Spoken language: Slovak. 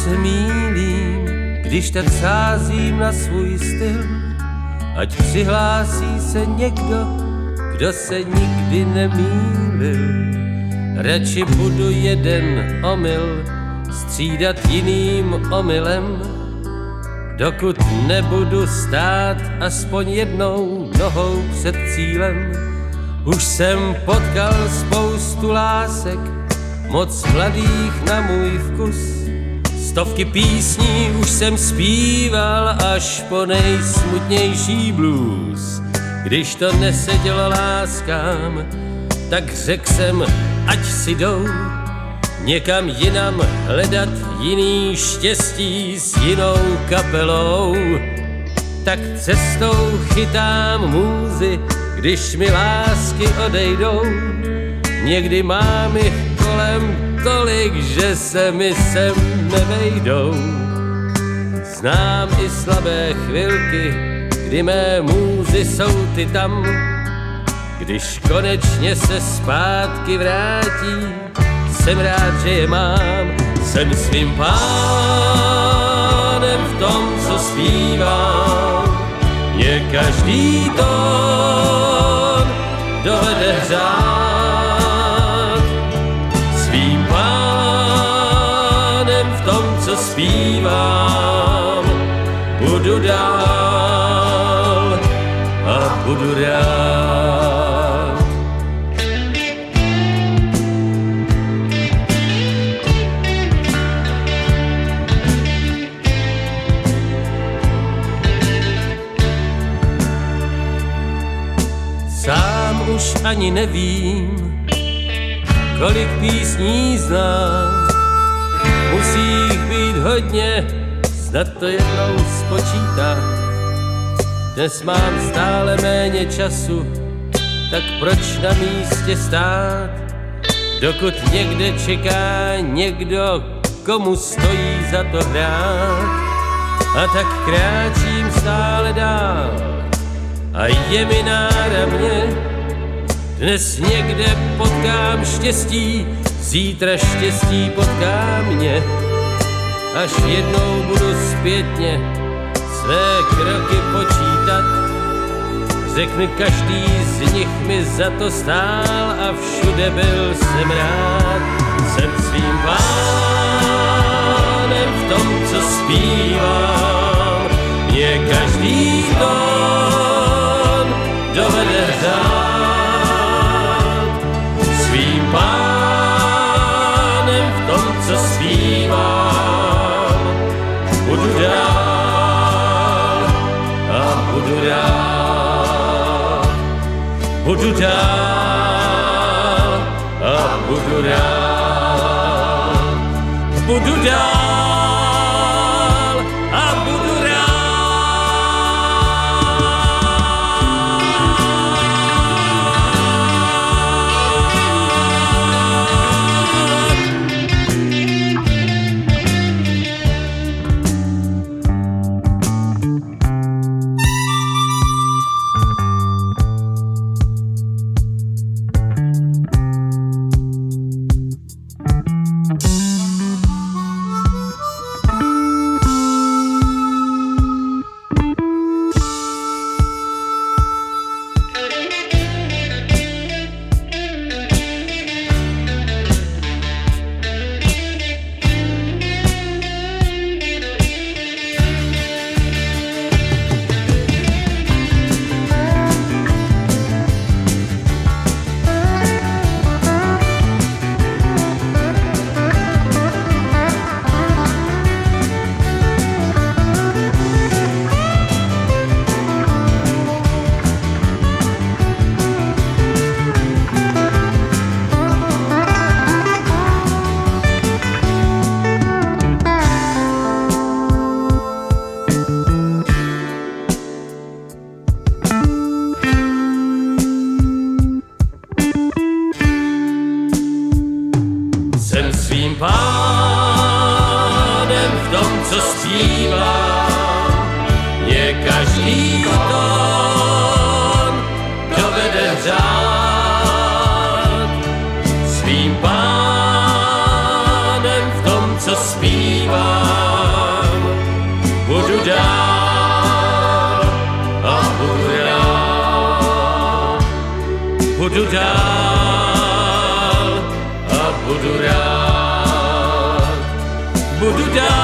se mýlím, když tak sázím na svůj styl. Ať přihlásí se někdo, kdo se nikdy nemýlil. Radši budu jeden omyl střídat jiným omylem, dokud nebudu stát aspoň jednou nohou před cílem. Už jsem potkal spoustu lásek, moc mladých na můj vkus. Stovky písní už jsem zpíval až po nejsmutnější blues. Když to nesedělo láskám, tak řekl jsem, ať si jdou někam jinam hledat jiný štěstí s jinou kapelou. Tak cestou chytám můzy, když mi lásky odejdou. Někdy mám jich kolem tolik, že se mi sem nevejdou. Znám i slabé chvilky, kdy mé můzy jsou ty tam. Když konečně se zpátky vrátí, jsem rád, že je mám. Jsem svým pánem v tom, co zpívám. Mě každý tón dovede hřát. Svým pánem v tom, co zpívám. Budu dál a budu rád. Sám už ani nevím, kolik písní znám. Musí jich být hodně, snad to jednou spočítá. Dnes mám stále méně času, tak proč na místě stát, dokud někde čeká někdo, komu stojí za to hrát. A tak kráčím stále dál a je mi náramně. Dnes někde potkám štěstí, zítra štěstí potká mě. Až jednou budu zpětně své kroky počítat, řekne každý z nich mi za to stál a všude byl jsem rád. Jsem svým pánem v tom, co zpívám. Mě každý tón dovede hrát. Svým pánem v tom, co zpívám. Budu dál a budu rád. Budu dál a budu rád. Budu dál a budu rád. budu dál a budu rád. Budu dál